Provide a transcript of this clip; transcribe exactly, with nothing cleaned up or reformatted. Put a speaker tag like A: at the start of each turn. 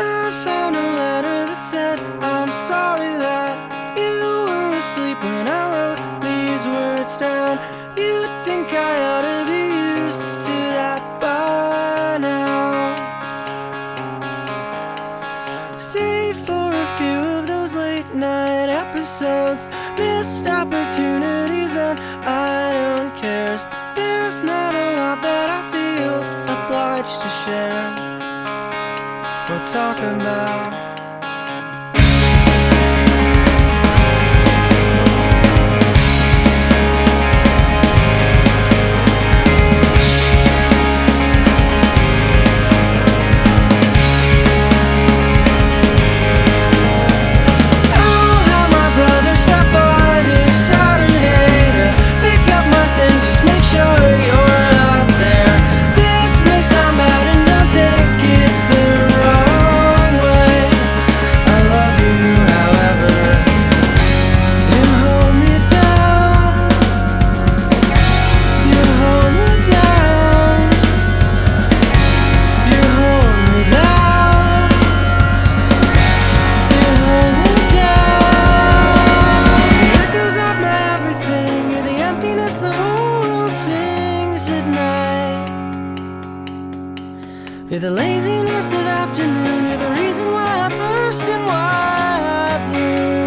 A: I found a letter that said, I'm sorry that you were asleep when I wrote these words down. You'd think I ought to be used to that by now. Save for a few of those late night episodes, missed opportunities, and I don't care. There's not a lot that I feel obliged to share or talk about. You're the laziness of afternoon, you're the reason why I burst and why I bloom.